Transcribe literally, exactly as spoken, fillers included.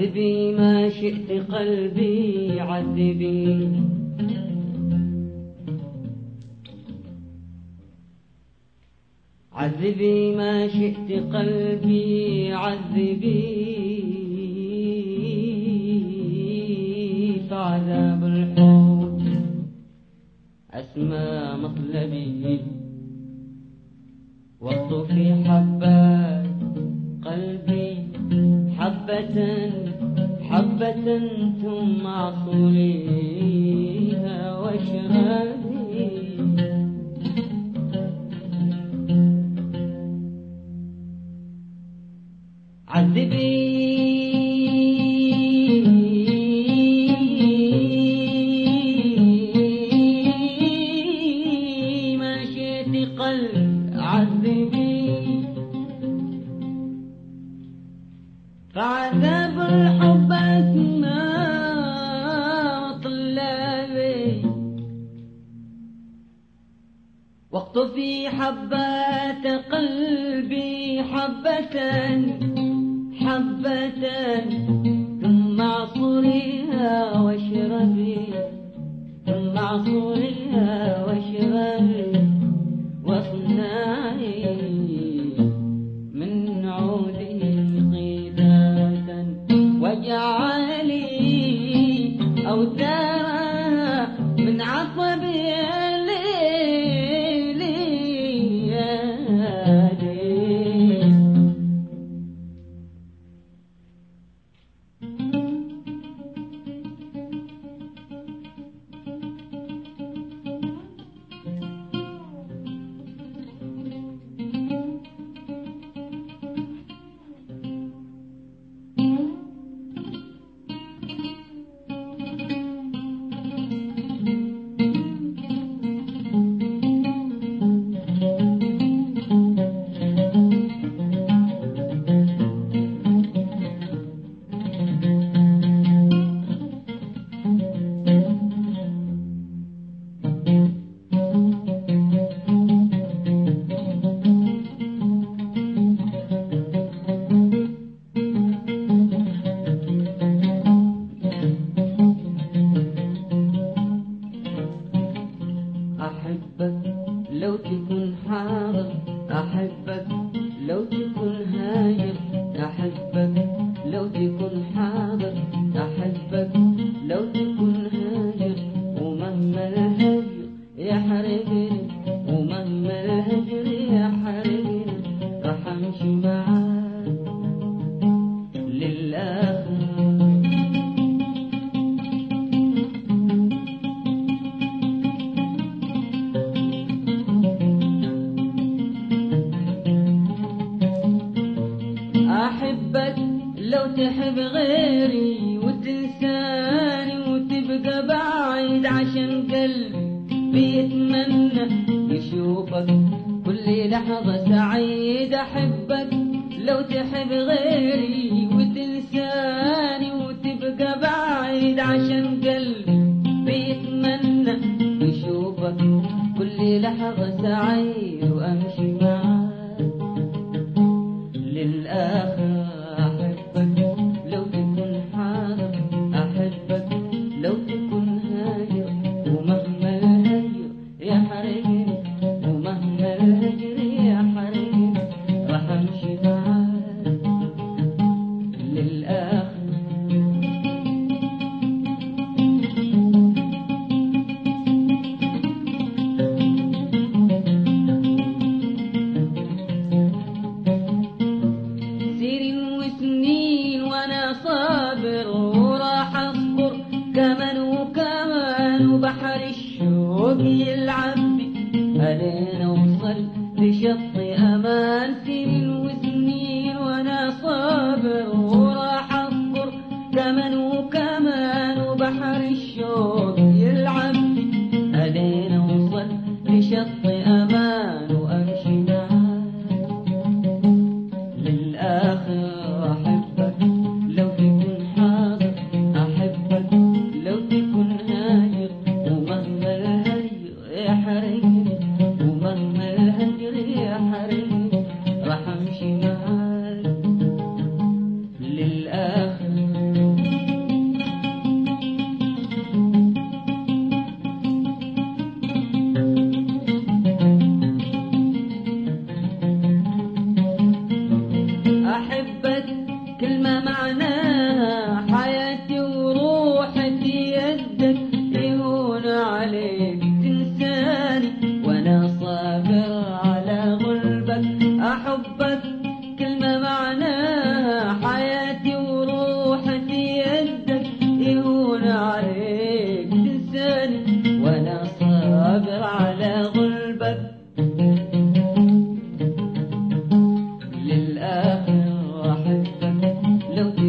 عذبي ما شئت قلبي عذبي، عذبي ما شئت قلبي عذبي، فعذاب الحب أسمى مطلبي، واخطفي حبات قلبي حبة حبة ثم عصوليها واشربي. عذبي ما شئت قلب عذبي، فعذاب الحب أسمى طلابي، واقطفي حبات قلبي حبة حبة ثم عصريها واشربي، ثم عصريها واشربي، واصنعي من عوده قيدة، واجعلي أوتارا من عصبي لو تكون حاضر، أحبك لو تكون هاجر، أحبك لو تكون حاضر، أحبك لو تكون هاجر، ومهما الهجر يحرقني، ومهما الهجر يحرقني، راح أمشي معاك للآخر. أحبك لو تحب غيري وتنساني وتبقى بعيد، عشان قلبي بيتمنى يشوفك كل لحظة سعيد. أحبك لو تحب غيري وتنساني وتبقى بعيد، عشان قلبي بيتمنى يشوفك كل لحظة سعيد، وأمشي معاك للآخر. أحبك لو تكون حاضر، أحبك لو تكون هاجر، ومهما الهجر يحرقني، ومهما الهجر يحرقني، راح أمشي معاك للآخر. كمان وكمان وبحر الشوق يلعب علينا، وصل لشط أمان. سنين وسنين وأنا صابر وراح أصبر، كمان وكمان وبحر الشوق يلعب علينا، وصل لشط أمان، وأمشي معاك للآخر. أحبك لو تكون حاضر، أحبك لو تكون هاجر، ومهما الهجر يحرقني، ومهما الهجر يحرقني، راح أمشي معاك للآخر. لو